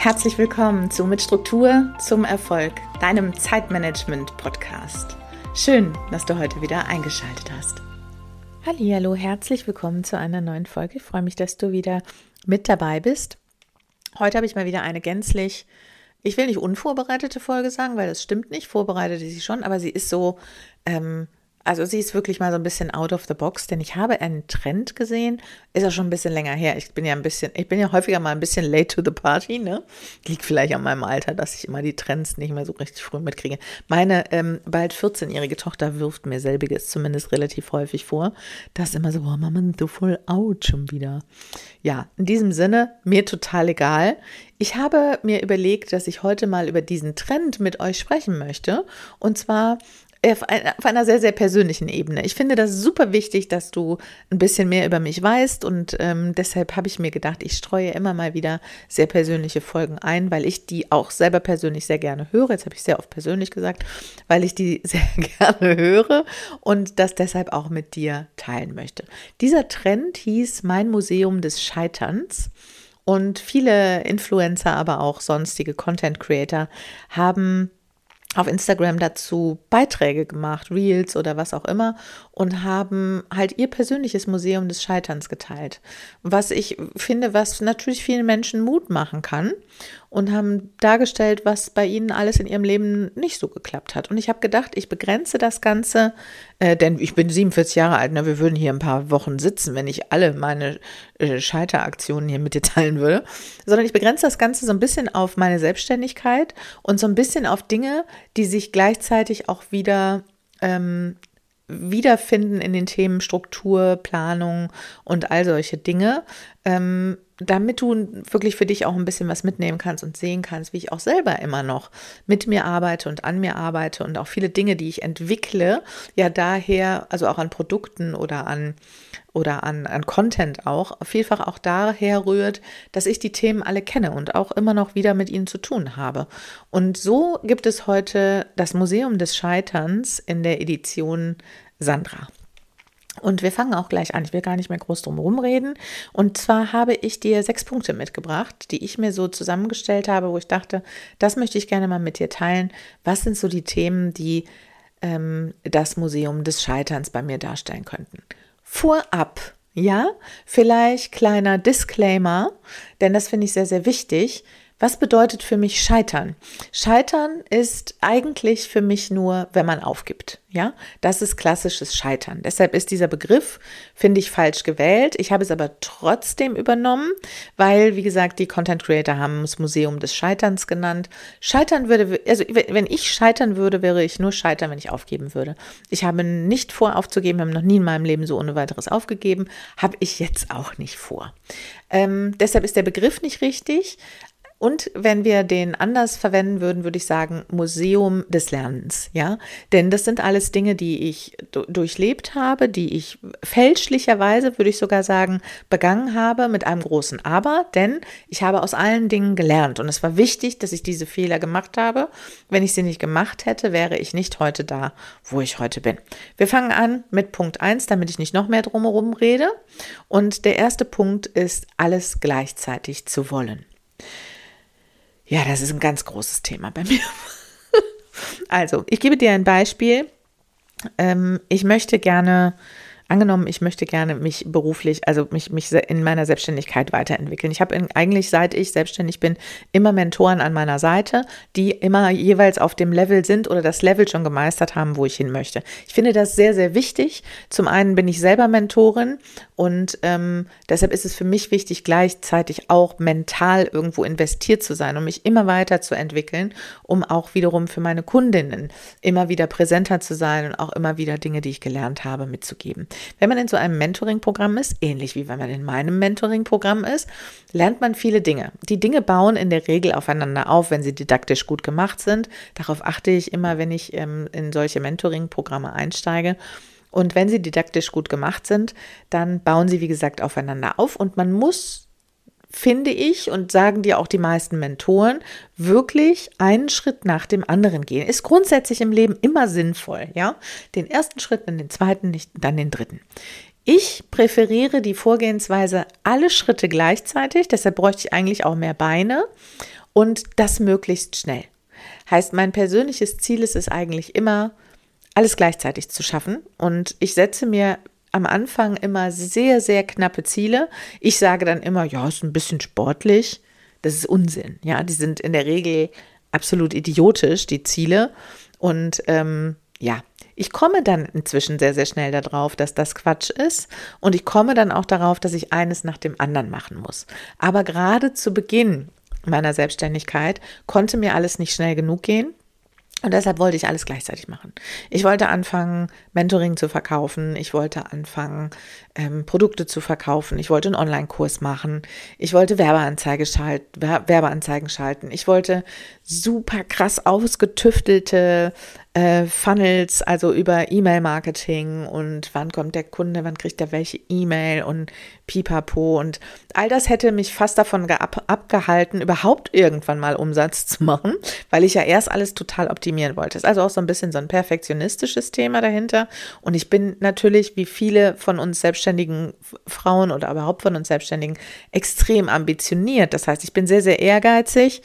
Herzlich willkommen zu Mit Struktur zum Erfolg, deinem Zeitmanagement-Podcast. Schön, dass du heute wieder eingeschaltet hast. Hallihallo, herzlich willkommen zu einer neuen Folge. Ich freue mich, dass du wieder mit dabei bist. Heute habe ich mal wieder eine gänzlich, ich will nicht unvorbereitete Folge sagen, weil das stimmt nicht, vorbereitet ist sie schon, aber sie ist so, sie ist wirklich mal so ein bisschen out of the box, denn ich habe einen Trend gesehen, ist auch schon ein bisschen länger her. Ich bin ja häufiger mal ein bisschen late to the party, ne? Liegt vielleicht an meinem Alter, dass ich immer die Trends nicht mehr so richtig früh mitkriege. Meine bald 14-jährige Tochter wirft mir selbiges zumindest relativ häufig vor. Das ist immer so, oh Mama, so voll out schon wieder. Ja, in diesem Sinne, mir total egal. Ich habe mir überlegt, dass ich heute mal über diesen Trend mit euch sprechen möchte, und zwar auf einer sehr, sehr persönlichen Ebene. Ich finde das super wichtig, dass du ein bisschen mehr über mich weißt, und deshalb habe ich mir gedacht, ich streue immer mal wieder sehr persönliche Folgen ein, weil ich die auch selber persönlich sehr gerne höre. Jetzt habe ich sehr oft persönlich gesagt, weil ich die sehr gerne höre und das deshalb auch mit dir teilen möchte. Dieser Trend hieß Mein Museum des Scheiterns. Und viele Influencer, aber auch sonstige Content Creator haben auf Instagram dazu Beiträge gemacht, Reels oder was auch immer, und haben halt ihr persönliches Museum des Scheiterns geteilt. Was ich finde, was natürlich vielen Menschen Mut machen kann, und haben dargestellt, was bei ihnen alles in ihrem Leben nicht so geklappt hat. Und ich habe gedacht, ich begrenze das Ganze, denn ich bin 47 Jahre alt, wir würden hier ein paar Wochen sitzen, wenn ich alle meine Scheiteraktionen hier mit dir teilen würde, sondern ich begrenze das Ganze so ein bisschen auf meine Selbstständigkeit und so ein bisschen auf Dinge, die sich gleichzeitig auch wiederfinden in den Themen Struktur, Planung und all solche Dinge, damit du wirklich für dich auch ein bisschen was mitnehmen kannst und sehen kannst, wie ich auch selber immer noch mit mir arbeite und an mir arbeite, und auch viele Dinge, die ich entwickle, ja daher, also auch an Produkten oder an Content auch, vielfach auch daher rührt, dass ich die Themen alle kenne und auch immer noch wieder mit ihnen zu tun habe. Und so gibt es heute das Museum des Scheiterns in der Edition Sandra. Und wir fangen auch gleich an. Ich will gar nicht mehr groß drum rumreden. Und zwar habe ich dir 6 Punkte mitgebracht, die ich mir so zusammengestellt habe, wo ich dachte, das möchte ich gerne mal mit dir teilen. Was sind so die Themen, die das Museum des Scheiterns bei mir darstellen könnten? Vorab, ja, vielleicht kleiner Disclaimer, denn das finde ich sehr, sehr wichtig. Was bedeutet für mich Scheitern? Scheitern ist eigentlich für mich nur, wenn man aufgibt. Ja, das ist klassisches Scheitern. Deshalb ist dieser Begriff, finde ich, falsch gewählt. Ich habe es aber trotzdem übernommen, weil, wie gesagt, die Content Creator haben das Museum des Scheiterns genannt. Scheitern würde, also wenn ich scheitern würde, wäre ich nur scheitern, wenn ich aufgeben würde. Ich habe nicht vor, aufzugeben, habe noch nie in meinem Leben so ohne weiteres aufgegeben, habe ich jetzt auch nicht vor. Deshalb ist der Begriff nicht richtig. Und wenn wir den anders verwenden würden, würde ich sagen Museum des Lernens, ja, denn das sind alles Dinge, die ich durchlebt habe, die ich fälschlicherweise, würde ich sogar sagen, begangen habe mit einem großen Aber, denn ich habe aus allen Dingen gelernt, und es war wichtig, dass ich diese Fehler gemacht habe. Wenn ich sie nicht gemacht hätte, wäre ich nicht heute da, wo ich heute bin. Wir fangen an mit Punkt 1, damit ich nicht noch mehr drumherum rede, und der erste Punkt ist, alles gleichzeitig zu wollen. Ja, das ist ein ganz großes Thema bei mir. Also, ich gebe dir ein Beispiel. Ich möchte gerne mich beruflich, also mich in meiner Selbstständigkeit weiterentwickeln. Ich habe eigentlich, seit ich selbstständig bin, immer Mentoren an meiner Seite, die immer jeweils auf dem Level sind oder das Level schon gemeistert haben, wo ich hin möchte. Ich finde das sehr, sehr wichtig. Zum einen bin ich selber Mentorin, und deshalb ist es für mich wichtig, gleichzeitig auch mental irgendwo investiert zu sein, um mich immer weiter zu entwickeln, um auch wiederum für meine Kundinnen immer wieder präsenter zu sein und auch immer wieder Dinge, die ich gelernt habe, mitzugeben. Wenn man in so einem Mentoring-Programm ist, ähnlich wie wenn man in meinem Mentoring-Programm ist, lernt man viele Dinge. Die Dinge bauen in der Regel aufeinander auf, wenn sie didaktisch gut gemacht sind. Darauf achte ich immer, wenn ich in solche Mentoring-Programme einsteige. Und wenn sie didaktisch gut gemacht sind, dann bauen sie, wie gesagt, aufeinander auf. Und man muss, finde ich, und sagen dir auch die meisten Mentoren, wirklich einen Schritt nach dem anderen gehen. Ist grundsätzlich im Leben immer sinnvoll, ja? Den ersten Schritt, dann den zweiten, dann den dritten. Ich präferiere die Vorgehensweise alle Schritte gleichzeitig, deshalb bräuchte ich eigentlich auch mehr Beine. und das möglichst schnell. Heißt, mein persönliches Ziel ist es eigentlich immer, alles gleichzeitig zu schaffen, und ich setze mir am Anfang immer sehr, sehr knappe Ziele. Ich sage dann immer, ja, ist ein bisschen sportlich. Das ist Unsinn. Ja, die sind in der Regel absolut idiotisch, die Ziele. Und ich komme dann inzwischen sehr, sehr schnell darauf, dass das Quatsch ist. Und ich komme dann auch darauf, dass ich eines nach dem anderen machen muss. Aber gerade zu Beginn meiner Selbstständigkeit konnte mir alles nicht schnell genug gehen. Und deshalb wollte ich alles gleichzeitig machen. Ich wollte anfangen, Mentoring zu verkaufen. Ich wollte anfangen, Produkte zu verkaufen. Ich wollte einen Online-Kurs machen. Ich wollte Werbeanzeigen schalten. Ich wollte super krass ausgetüftelte Funnels, also über E-Mail-Marketing und wann kommt der Kunde, wann kriegt er welche E-Mail und pipapo, und all das hätte mich fast davon abgehalten, überhaupt irgendwann mal Umsatz zu machen, weil ich ja erst alles total optimieren wollte. Es ist also auch so ein bisschen so ein perfektionistisches Thema dahinter, und ich bin natürlich, wie viele von uns selbstständigen Frauen oder überhaupt von uns Selbstständigen, extrem ambitioniert. Das heißt, ich bin sehr, sehr ehrgeizig,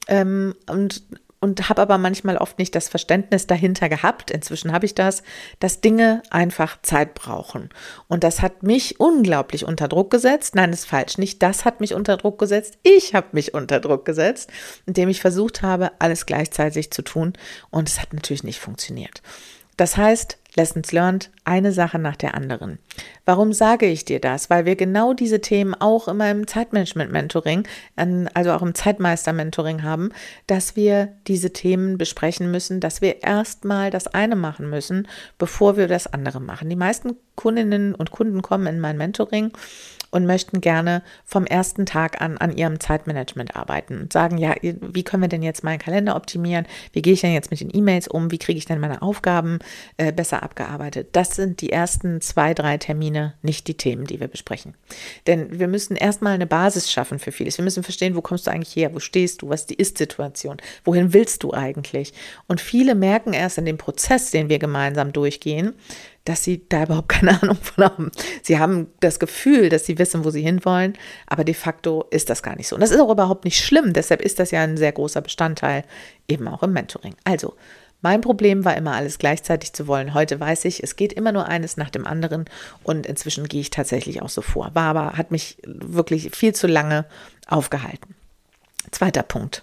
und habe aber manchmal oft nicht das Verständnis dahinter gehabt. Inzwischen habe ich das, dass Dinge einfach Zeit brauchen. Und das hat mich unglaublich unter Druck gesetzt. Nein, das ist falsch. Nicht das hat mich unter Druck gesetzt. Ich habe mich unter Druck gesetzt, indem ich versucht habe, alles gleichzeitig zu tun. Und es hat natürlich nicht funktioniert. Das heißt, Lessons learned, eine Sache nach der anderen. Warum sage ich dir das? Weil wir genau diese Themen auch immer im Zeitmanagement-Mentoring, also auch im Zeitmeister-Mentoring haben, dass wir diese Themen besprechen müssen, dass wir erstmal das eine machen müssen, bevor wir das andere machen. Die meisten Kundinnen und Kunden kommen in mein Mentoring und möchten gerne vom ersten Tag an ihrem Zeitmanagement arbeiten und sagen, ja, wie können wir denn jetzt meinen Kalender optimieren? Wie gehe ich denn jetzt mit den E-Mails um? Wie kriege ich denn meine Aufgaben besser abgearbeitet? Das sind die ersten 2, 3 Termine, nicht die Themen, die wir besprechen. Denn wir müssen erstmal eine Basis schaffen für vieles. Wir müssen verstehen, wo kommst du eigentlich her? Wo stehst du? Was ist die Ist-Situation? Wohin willst du eigentlich? Und viele merken erst in dem Prozess, den wir gemeinsam durchgehen, dass sie da überhaupt keine Ahnung von haben. Sie haben das Gefühl, dass sie wissen, wo sie hinwollen, aber de facto ist das gar nicht so. Und das ist auch überhaupt nicht schlimm, deshalb ist das ja ein sehr großer Bestandteil eben auch im Mentoring. Also, mein Problem war immer, alles gleichzeitig zu wollen. Heute weiß ich, es geht immer nur eines nach dem anderen, und inzwischen gehe ich tatsächlich auch so vor. Hat mich wirklich viel zu lange aufgehalten. Zweiter Punkt.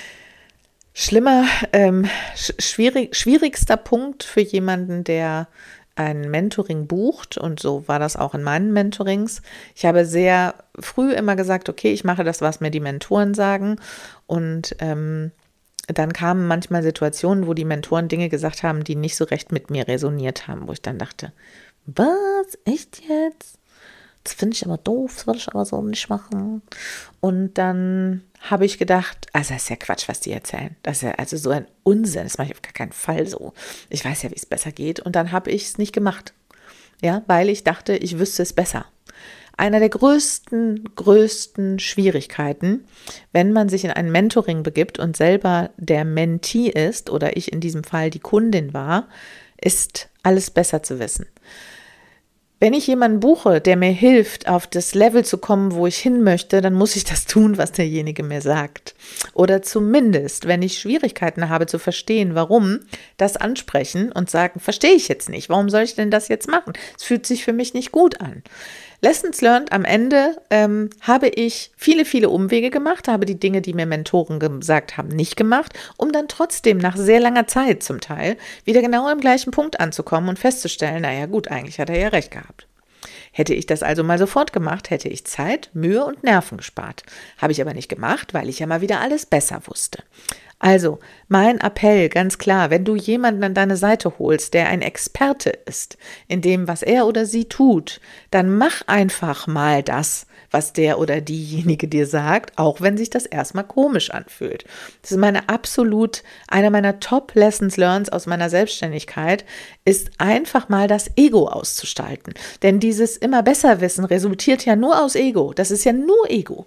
Schwierigster Punkt für jemanden, der ein Mentoring bucht, und so war das auch in meinen Mentorings. Ich habe sehr früh immer gesagt, okay, ich mache das, was mir die Mentoren sagen, und dann kamen manchmal Situationen, wo die Mentoren Dinge gesagt haben, die nicht so recht mit mir resoniert haben, wo ich dann dachte, was, echt jetzt? Das finde ich aber doof, das würde ich aber so nicht machen. Und dann habe ich gedacht, also das ist ja Quatsch, was die erzählen. Das ist ja also so ein Unsinn, das mache ich auf gar keinen Fall so. Ich weiß ja, wie es besser geht. Und dann habe ich es nicht gemacht. Ja, weil ich dachte, ich wüsste es besser. Einer der größten Schwierigkeiten, wenn man sich in ein Mentoring begibt und selber der Mentee ist, oder ich in diesem Fall die Kundin war, ist alles besser zu wissen. Wenn ich jemanden buche, der mir hilft, auf das Level zu kommen, wo ich hin möchte, dann muss ich das tun, was derjenige mir sagt. Oder zumindest, wenn ich Schwierigkeiten habe zu verstehen, warum, das ansprechen und sagen, verstehe ich jetzt nicht, warum soll ich denn das jetzt machen? Es fühlt sich für mich nicht gut an. Lessons learned, am Ende habe ich viele Umwege gemacht, habe die Dinge, die mir Mentoren gesagt haben, nicht gemacht, um dann trotzdem nach sehr langer Zeit zum Teil wieder genau am gleichen Punkt anzukommen und festzustellen, naja gut, eigentlich hat er ja recht gehabt. Hätte ich das also mal sofort gemacht, hätte ich Zeit, Mühe und Nerven gespart. Habe ich aber nicht gemacht, weil ich ja mal wieder alles besser wusste. Also, mein Appell, ganz klar, wenn du jemanden an deine Seite holst, der ein Experte ist in dem, was er oder sie tut, dann mach einfach mal das, was der oder diejenige dir sagt, auch wenn sich das erstmal komisch anfühlt. Das ist einer meiner Top-Lessons learned aus meiner Selbstständigkeit, ist einfach mal das Ego auszustalten. Denn dieses immer besser Wissen resultiert ja nur aus Ego. Das ist ja nur Ego.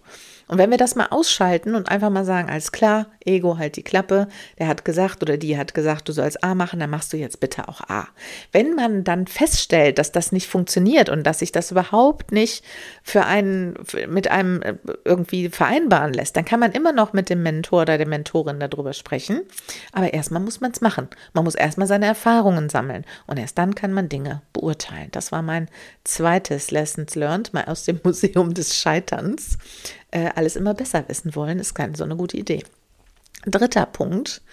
Und wenn wir das mal ausschalten und einfach mal sagen, alles klar, Ego, halt die Klappe, der hat gesagt oder die hat gesagt, du sollst A machen, dann machst du jetzt bitte auch A. Wenn man dann feststellt, dass das nicht funktioniert und dass sich das überhaupt nicht mit einem irgendwie vereinbaren lässt, dann kann man immer noch mit dem Mentor oder der Mentorin darüber sprechen. Aber erstmal muss man es machen. Man muss erstmal seine Erfahrungen sammeln und erst dann kann man Dinge beurteilen. Das war mein zweites Lessons learned, mal aus dem Museum des Scheiterns. Alles immer besser wissen wollen, ist keine so eine gute Idee. Dritter Punkt,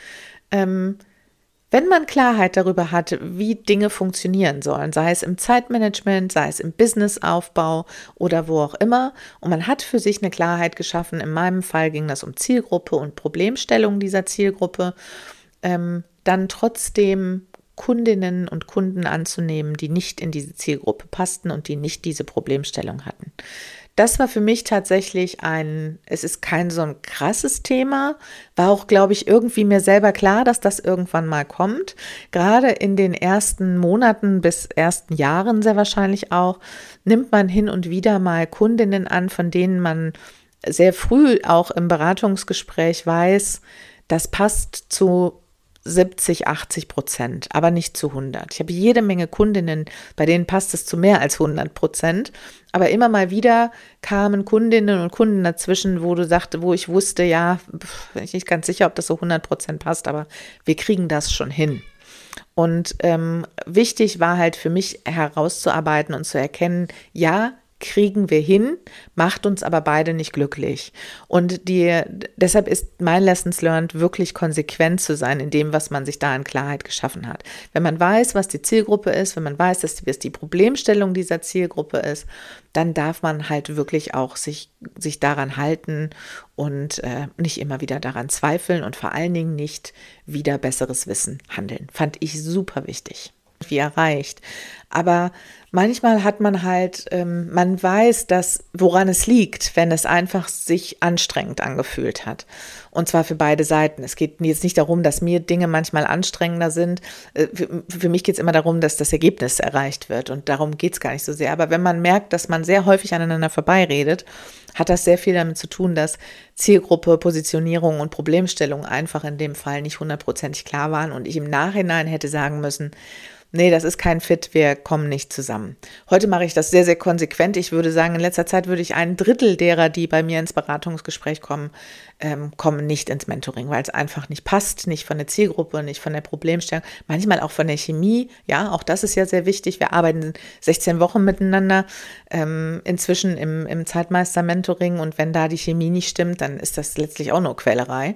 wenn man Klarheit darüber hat, wie Dinge funktionieren sollen, sei es im Zeitmanagement, sei es im Businessaufbau oder wo auch immer, und man hat für sich eine Klarheit geschaffen, in meinem Fall ging das um Zielgruppe und Problemstellung dieser Zielgruppe, dann trotzdem Kundinnen und Kunden anzunehmen, die nicht in diese Zielgruppe passten und die nicht diese Problemstellung hatten. Das war für mich tatsächlich es ist kein so ein krasses Thema, war auch, glaube ich, irgendwie mir selber klar, dass das irgendwann mal kommt. Gerade in den ersten Monaten bis ersten Jahren sehr wahrscheinlich auch, nimmt man hin und wieder mal Kundinnen an, von denen man sehr früh auch im Beratungsgespräch weiß, das passt zu 70-80%, aber nicht zu 100. Ich habe jede Menge Kundinnen, bei denen passt es zu mehr als 100%. Aber immer mal wieder kamen Kundinnen und Kunden dazwischen, wo ich wusste, ja, bin ich nicht ganz sicher, ob das so 100% passt, aber wir kriegen das schon hin. Und wichtig war halt für mich herauszuarbeiten und zu erkennen, ja, kriegen wir hin, macht uns aber beide nicht glücklich. Und deshalb ist mein Lessons learned wirklich konsequent zu sein in dem, was man sich da in Klarheit geschaffen hat. Wenn man weiß, was die Zielgruppe ist, wenn man weiß, dass die Problemstellung dieser Zielgruppe ist, dann darf man halt wirklich auch sich daran halten und nicht immer wieder daran zweifeln und vor allen Dingen nicht wieder besseres Wissen handeln. Fand ich super wichtig. Wie erreicht. Aber manchmal hat man halt, man weiß, woran es liegt, wenn es einfach sich anstrengend angefühlt hat. Und zwar für beide Seiten. Es geht jetzt nicht darum, dass mir Dinge manchmal anstrengender sind. Für mich geht es immer darum, dass das Ergebnis erreicht wird. Und darum geht es gar nicht so sehr. Aber wenn man merkt, dass man sehr häufig aneinander vorbeiredet, hat das sehr viel damit zu tun, dass Zielgruppe, Positionierung und Problemstellung einfach in dem Fall nicht 100%ig klar waren und ich im Nachhinein hätte sagen müssen, nee, das ist kein Fit, wir kommen nicht zusammen. Heute mache ich das sehr, sehr konsequent. Ich würde sagen, in letzter Zeit würde ich 1/3 derer, die bei mir ins Beratungsgespräch kommen, kommen nicht ins Mentoring, weil es einfach nicht passt, nicht von der Zielgruppe, nicht von der Problemstellung, manchmal auch von der Chemie. Ja, auch das ist ja sehr wichtig. Wir arbeiten 16 Wochen miteinander, inzwischen im Zeitmeister-Mentoring, und wenn da die Chemie nicht stimmt, dann ist das letztlich auch nur Quälerei.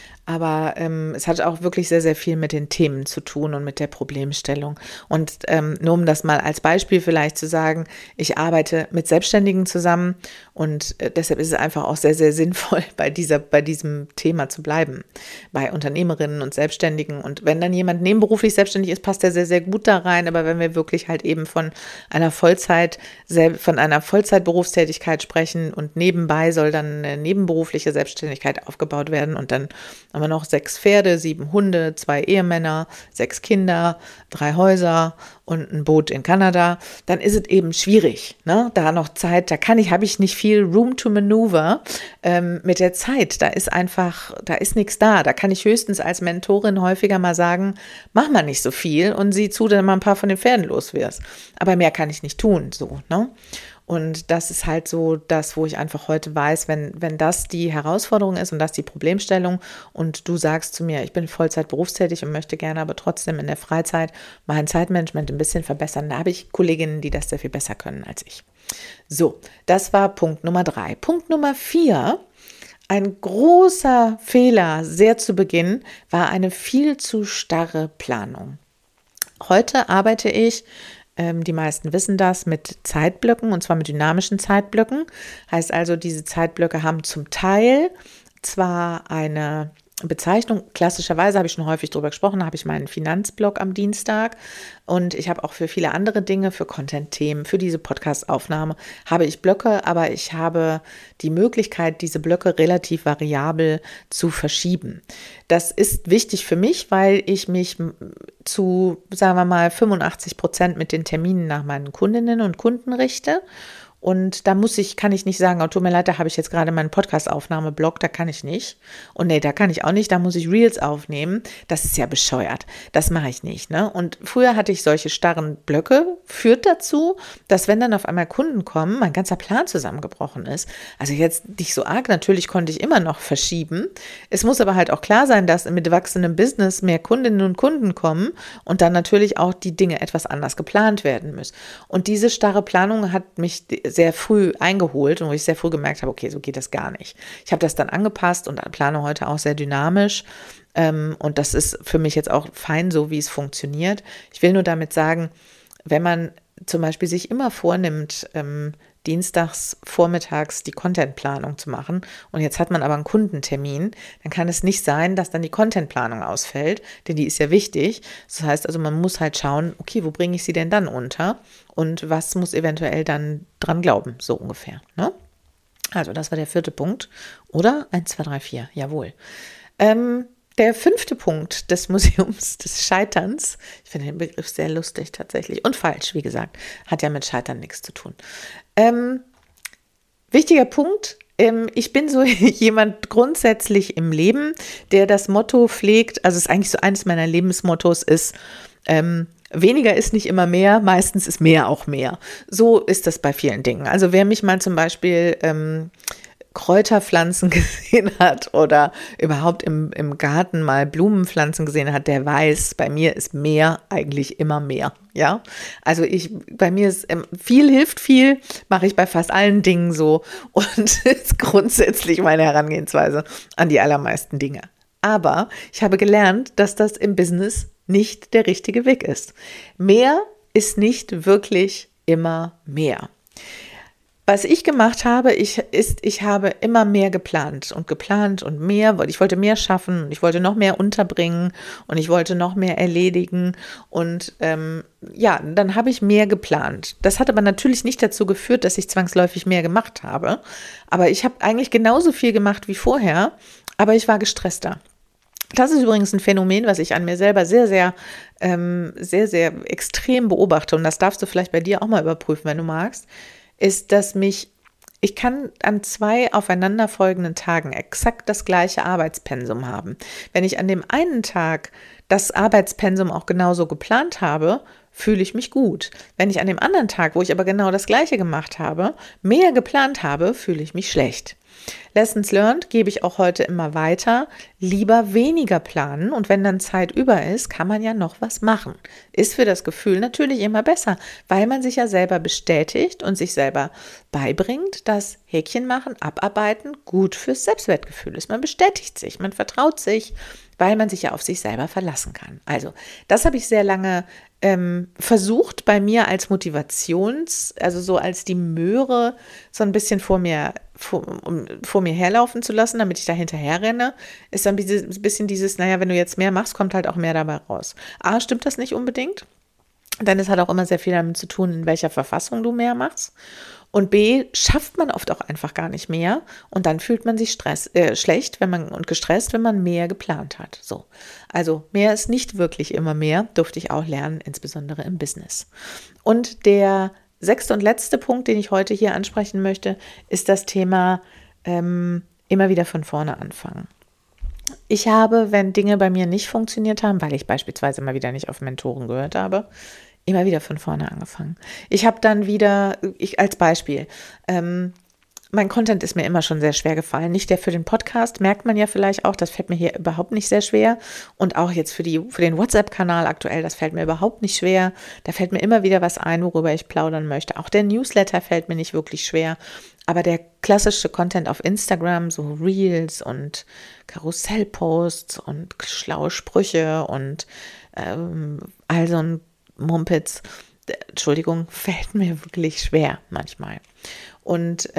Aber es hat auch wirklich sehr, sehr viel mit den Themen zu tun und mit der Problemstellung. Und nur um das mal als Beispiel vielleicht zu sagen, ich arbeite mit Selbstständigen zusammen und deshalb ist es einfach auch sehr, sehr sinnvoll, bei diesem Thema zu bleiben, bei Unternehmerinnen und Selbstständigen. Und wenn dann jemand nebenberuflich selbstständig ist, passt der sehr, sehr gut da rein. Aber wenn wir wirklich halt eben von einer Vollzeitberufstätigkeit sprechen und nebenbei soll dann eine nebenberufliche Selbstständigkeit aufgebaut werden und dann haben wir noch 6 Pferde, 7 Hunde, 2 Ehemänner, 6 Kinder, 3 Häuser und ein Boot in Kanada, dann ist es eben schwierig, ne? Da noch Zeit, habe ich nicht viel Room to maneuver mit der Zeit. Da ist nichts da. Da kann ich höchstens als Mentorin häufiger mal sagen, mach mal nicht so viel und sieh zu, dass du mal ein paar von den Pferden los wirst. Aber mehr kann ich nicht tun, so, ne? Und das ist halt so das, wo ich einfach heute weiß, wenn das die Herausforderung ist und das die Problemstellung und du sagst zu mir, ich bin Vollzeit berufstätig und möchte gerne aber trotzdem in der Freizeit mein Zeitmanagement ein bisschen verbessern, da habe ich Kolleginnen, die das sehr viel besser können als ich. So, das war Punkt Nummer 3. Punkt Nummer 4, ein großer Fehler sehr zu Beginn, war eine viel zu starre Planung. Heute arbeite ich, die meisten wissen das, mit Zeitblöcken, und zwar mit dynamischen Zeitblöcken. Heißt also, diese Zeitblöcke haben zum Teil zwar eine Bezeichnung, klassischerweise habe ich schon häufig drüber gesprochen, habe ich meinen Finanzblog am Dienstag und ich habe auch für viele andere Dinge, für Content-Themen, für diese Podcast-Aufnahme habe ich Blöcke, aber ich habe die Möglichkeit, diese Blöcke relativ variabel zu verschieben. Das ist wichtig für mich, weil ich mich zu, sagen wir mal, 85% mit den Terminen nach meinen Kundinnen und Kunden richte. Und da kann ich nicht sagen, oh, tut mir leid, da habe ich jetzt gerade meinen Podcast-Aufnahme-Blog, da kann ich nicht. Und nee, da kann ich auch nicht, da muss ich Reels aufnehmen. Das ist ja bescheuert. Das mache ich nicht, ne? Und früher hatte ich solche starren Blöcke, führt dazu, dass wenn dann auf einmal Kunden kommen, mein ganzer Plan zusammengebrochen ist. Also jetzt nicht so arg, natürlich konnte ich immer noch verschieben. Es muss aber halt auch klar sein, dass mit wachsendem Business mehr Kundinnen und Kunden kommen und dann natürlich auch die Dinge etwas anders geplant werden müssen. Und diese starre Planung hat mich sehr früh eingeholt und wo ich sehr früh gemerkt habe, okay, so geht das gar nicht. Ich habe das dann angepasst und plane heute auch sehr dynamisch. Und das ist für mich jetzt auch fein so, wie es funktioniert. Ich will nur damit sagen, wenn man zum Beispiel sich immer vornimmt, dienstags vormittags die Contentplanung zu machen und jetzt hat man aber einen Kundentermin, dann kann es nicht sein, dass dann die Contentplanung ausfällt, denn die ist ja wichtig. Das heißt also, man muss halt schauen, okay, wo bringe ich sie denn dann unter und was muss eventuell dann dran glauben, so ungefähr, ne? Also das war der 4. Punkt, oder? 1, 2, 3, 4, jawohl. Der 5. Punkt des Museums des Scheiterns, ich finde den Begriff sehr lustig tatsächlich und falsch, wie gesagt, hat ja mit Scheitern nichts zu tun. Wichtiger Punkt, ich bin so jemand grundsätzlich im Leben, der das Motto pflegt, also es ist eigentlich so eines meiner Lebensmottos ist, weniger ist nicht immer mehr, meistens ist mehr auch mehr. So ist das bei vielen Dingen. Also wer mich mal zum Beispiel Kräuterpflanzen gesehen hat oder überhaupt im Garten mal Blumenpflanzen gesehen hat, der weiß, bei mir ist mehr eigentlich immer mehr. Ja, also bei mir ist viel hilft viel, mache ich bei fast allen Dingen so und ist grundsätzlich meine Herangehensweise an die allermeisten Dinge. Aber ich habe gelernt, dass das im Business nicht der richtige Weg ist. Mehr ist nicht wirklich immer mehr. Was ich gemacht habe, ich habe immer mehr geplant und mehr. Ich wollte mehr schaffen und ich wollte noch mehr unterbringen und ich wollte noch mehr erledigen und dann habe ich mehr geplant. Das hat aber natürlich nicht dazu geführt, dass ich zwangsläufig mehr gemacht habe. Aber ich habe eigentlich genauso viel gemacht wie vorher, aber ich war gestresster. Das ist übrigens ein Phänomen, was ich an mir selber sehr, sehr, sehr, sehr extrem beobachte und das darfst du vielleicht bei dir auch mal überprüfen, wenn du magst. Ist, dass ich kann an 2 aufeinanderfolgenden Tagen exakt das gleiche Arbeitspensum haben. Wenn ich an dem einen Tag das Arbeitspensum auch genauso geplant habe, fühle ich mich gut. Wenn ich an dem anderen Tag, wo ich aber genau das Gleiche gemacht habe, mehr geplant habe, fühle ich mich schlecht. Lessons learned gebe ich auch heute immer weiter. Lieber weniger planen und wenn dann Zeit über ist, kann man ja noch was machen. Ist für das Gefühl natürlich immer besser, weil man sich ja selber bestätigt und sich selber beibringt, dass Häkchen machen, abarbeiten gut fürs Selbstwertgefühl ist. Man bestätigt sich, man vertraut sich, weil man sich ja auf sich selber verlassen kann. Also das habe ich sehr lange versucht bei mir als also so als die Möhre so ein bisschen vor mir herlaufen zu lassen, damit ich da hinterher renne, ist dann ein bisschen dieses, naja, wenn du jetzt mehr machst, kommt halt auch mehr dabei raus. A, stimmt das nicht unbedingt, denn es hat auch immer sehr viel damit zu tun, in welcher Verfassung du mehr machst. Und B, schafft man oft auch einfach gar nicht mehr und dann fühlt man sich schlecht und gestresst, wenn man mehr geplant hat. So. Also mehr ist nicht wirklich immer mehr, durfte ich auch lernen, insbesondere im Business. Und der 6. und letzte Punkt, den ich heute hier ansprechen möchte, ist das Thema immer wieder von vorne anfangen. Ich habe, wenn Dinge bei mir nicht funktioniert haben, weil ich beispielsweise mal wieder nicht auf Mentoren gehört habe, immer wieder von vorne angefangen. Ich habe dann als Beispiel, mein Content ist mir immer schon sehr schwer gefallen. Nicht der für den Podcast, merkt man ja vielleicht auch, das fällt mir hier überhaupt nicht sehr schwer. Und auch jetzt für den WhatsApp-Kanal aktuell, das fällt mir überhaupt nicht schwer. Da fällt mir immer wieder was ein, worüber ich plaudern möchte. Auch der Newsletter fällt mir nicht wirklich schwer. Aber der klassische Content auf Instagram, so Reels und Karussellposts und schlaue Sprüche und all so ein Mumpitz, fällt mir wirklich schwer manchmal. Und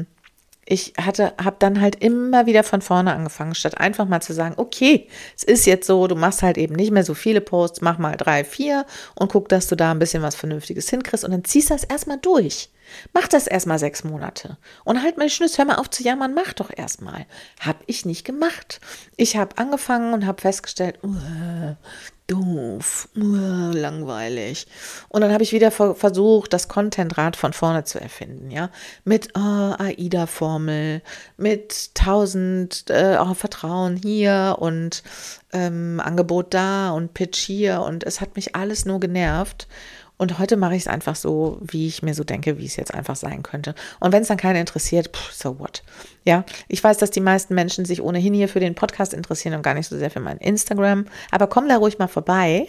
ich habe dann halt immer wieder von vorne angefangen, statt einfach mal zu sagen, okay, es ist jetzt so, du machst halt eben nicht mehr so viele Posts, mach mal 3, 4 und guck, dass du da ein bisschen was Vernünftiges hinkriegst und dann ziehst du das erstmal durch. Mach das erstmal 6 Monate und halt mal die Schnüsse, hör mal auf zu jammern, mach doch erstmal. Hab ich nicht gemacht. Ich habe angefangen und habe festgestellt, doof, langweilig. Und dann habe ich wieder versucht, das Contentrad von vorne zu erfinden, ja, mit AIDA-Formel, mit 1000 Vertrauen hier und Angebot da und Pitch hier, und es hat mich alles nur genervt. Und heute mache ich es einfach so, wie ich mir so denke, wie es jetzt einfach sein könnte. Und wenn es dann keinen interessiert, so what? Ja, ich weiß, dass die meisten Menschen sich ohnehin hier für den Podcast interessieren und gar nicht so sehr für mein Instagram. Aber komm da ruhig mal vorbei.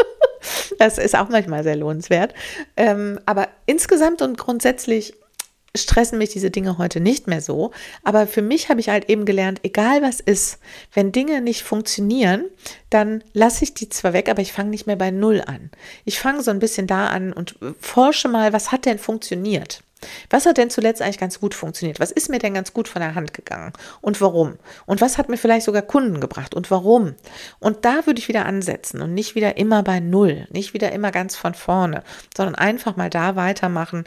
Das ist auch manchmal sehr lohnenswert. Aber insgesamt und grundsätzlich stressen mich diese Dinge heute nicht mehr so. Aber für mich habe ich halt eben gelernt, egal was ist, wenn Dinge nicht funktionieren, dann lasse ich die zwar weg, aber ich fange nicht mehr bei Null an. Ich fange so ein bisschen da an und forsche mal, was hat denn funktioniert? Was hat denn zuletzt eigentlich ganz gut funktioniert? Was ist mir denn ganz gut von der Hand gegangen? Und warum? Und was hat mir vielleicht sogar Kunden gebracht? Und warum? Und da würde ich wieder ansetzen und nicht wieder immer bei Null, nicht wieder immer ganz von vorne, sondern einfach mal da weitermachen,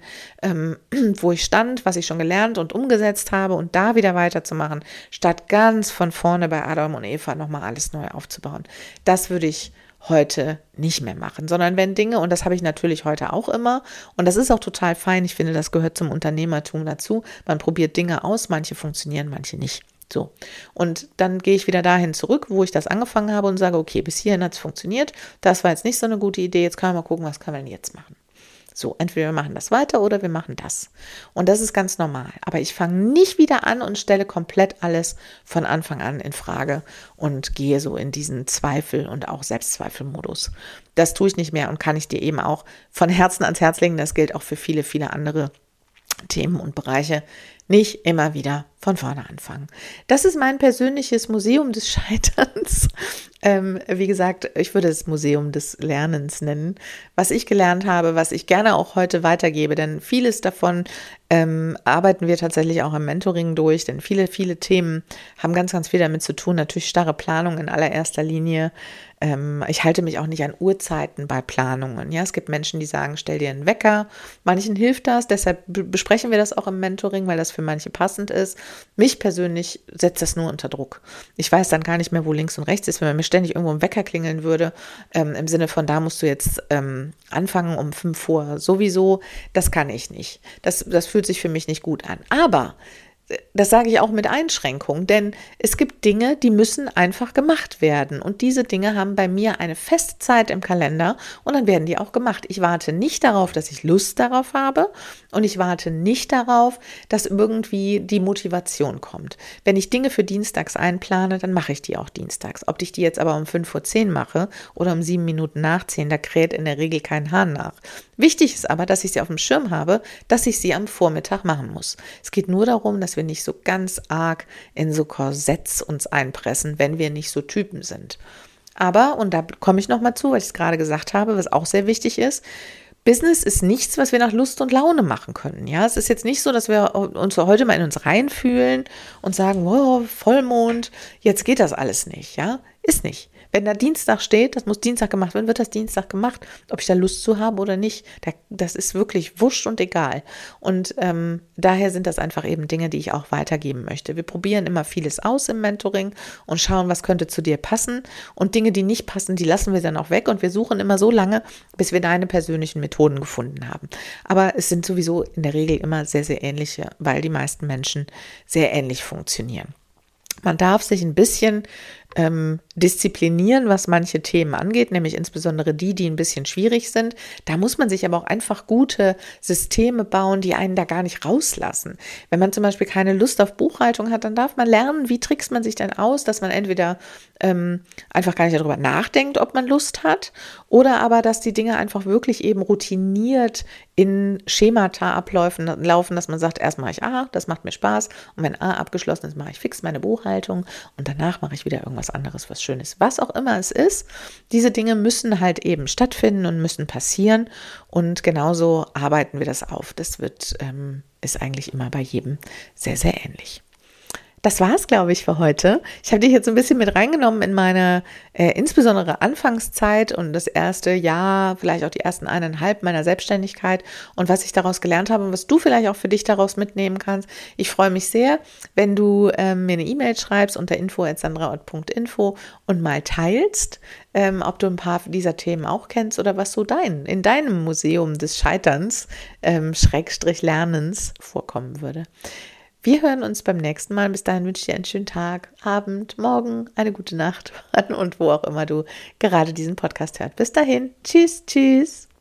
wo ich stand, was ich schon gelernt und umgesetzt habe, und da wieder weiterzumachen, statt ganz von vorne bei Adam und Eva nochmal alles neu aufzubauen. Das würde ich heute nicht mehr machen, sondern wenn Dinge, und das habe ich natürlich heute auch immer, und das ist auch total fein, ich finde, das gehört zum Unternehmertum dazu, man probiert Dinge aus, manche funktionieren, manche nicht. So, und dann gehe ich wieder dahin zurück, wo ich das angefangen habe, und sage, okay, bis hierhin hat es funktioniert, das war jetzt nicht so eine gute Idee, jetzt können wir mal gucken, was können wir denn jetzt machen. So, entweder wir machen das weiter oder wir machen das. Und das ist ganz normal. Aber ich fange nicht wieder an und stelle komplett alles von Anfang an in Frage und gehe so in diesen Zweifel und auch Selbstzweifelmodus. Das tue ich nicht mehr und kann ich dir eben auch von Herzen ans Herz legen. Das gilt auch für viele, viele andere Themen und Bereiche. Nicht immer wieder von vorne anfangen. Das ist mein persönliches Museum des Scheiterns. Wie gesagt, ich würde es Museum des Lernens nennen, was ich gelernt habe, was ich gerne auch heute weitergebe, denn vieles davon arbeiten wir tatsächlich auch im Mentoring durch, denn viele, viele Themen haben ganz, ganz viel damit zu tun. Natürlich starre Planung in allererster Linie. Ich halte mich auch nicht an Uhrzeiten bei Planungen. Ja, es gibt Menschen, die sagen, stell dir einen Wecker. Manchen hilft das, deshalb besprechen wir das auch im Mentoring, weil das für manche passend ist. Mich persönlich setzt das nur unter Druck. Ich weiß dann gar nicht mehr, wo links und rechts ist, wenn man mir ständig irgendwo ein Wecker klingeln würde, im Sinne von, da musst du jetzt anfangen um 5 vor sowieso. Das kann ich nicht. Das fühlt sich für mich nicht gut an. Aber das sage ich auch mit Einschränkung, denn es gibt Dinge, die müssen einfach gemacht werden. Und diese Dinge haben bei mir eine feste Zeit im Kalender und dann werden die auch gemacht. Ich warte nicht darauf, dass ich Lust darauf habe, und ich warte nicht darauf, dass irgendwie die Motivation kommt. Wenn ich Dinge für dienstags einplane, dann mache ich die auch dienstags. Ob ich die jetzt aber um 5:10 nach oder um 7 Minuten nach 10, da kräht in der Regel kein Hahn nach. Wichtig ist aber, dass ich sie auf dem Schirm habe, dass ich sie am Vormittag machen muss. Es geht nur darum, dass wir nicht so ganz arg in so Korsetts uns einpressen, wenn wir nicht so Typen sind. Aber, und da komme ich nochmal zu, weil ich es gerade gesagt habe, was auch sehr wichtig ist, Business ist nichts, was wir nach Lust und Laune machen können. Ja, es ist jetzt nicht so, dass wir uns heute mal in uns reinfühlen und sagen, wow, Vollmond, jetzt geht das alles nicht. Ja, ist nicht. Wenn da Dienstag steht, das muss Dienstag gemacht werden, wird das Dienstag gemacht. Ob ich da Lust zu habe oder nicht, das ist wirklich wurscht und egal. Und daher sind das einfach eben Dinge, die ich auch weitergeben möchte. Wir probieren immer vieles aus im Mentoring und schauen, was könnte zu dir passen. Und Dinge, die nicht passen, die lassen wir dann auch weg. Und wir suchen immer so lange, bis wir deine persönlichen Methoden gefunden haben. Aber es sind sowieso in der Regel immer sehr, sehr ähnliche, weil die meisten Menschen sehr ähnlich funktionieren. Man darf sich ein bisschen disziplinieren, was manche Themen angeht, nämlich insbesondere die ein bisschen schwierig sind. Da muss man sich aber auch einfach gute Systeme bauen, die einen da gar nicht rauslassen. Wenn man zum Beispiel keine Lust auf Buchhaltung hat, dann darf man lernen, wie trickst man sich denn aus, dass man entweder einfach gar nicht darüber nachdenkt, ob man Lust hat, oder aber, dass die Dinge einfach wirklich eben routiniert in Schemata laufen, dass man sagt, erst mache ich A, das macht mir Spaß, und wenn A abgeschlossen ist, mache ich fix meine Buchhaltung und danach mache ich wieder irgendwas anderes, was schön ist. Was auch immer es ist, diese Dinge müssen halt eben stattfinden und müssen passieren, und genauso arbeiten wir das auf. Das ist eigentlich immer bei jedem sehr, sehr ähnlich. das war's, glaube ich, für heute. Ich habe dich jetzt ein bisschen mit reingenommen in meine insbesondere Anfangszeit und das erste Jahr, vielleicht auch die ersten 1,5 meiner Selbstständigkeit und was ich daraus gelernt habe und was du vielleicht auch für dich daraus mitnehmen kannst. Ich freue mich sehr, wenn du mir eine E-Mail schreibst unter info@sandraort.info und mal teilst, ob du ein paar dieser Themen auch kennst oder was so in deinem Museum des Scheiterns, Schrägstrich Lernens vorkommen würde. Wir hören uns beim nächsten Mal. Bis dahin wünsche ich dir einen schönen Tag, Abend, Morgen, eine gute Nacht, wann und wo auch immer du gerade diesen Podcast hörst. Bis dahin. Tschüss, tschüss.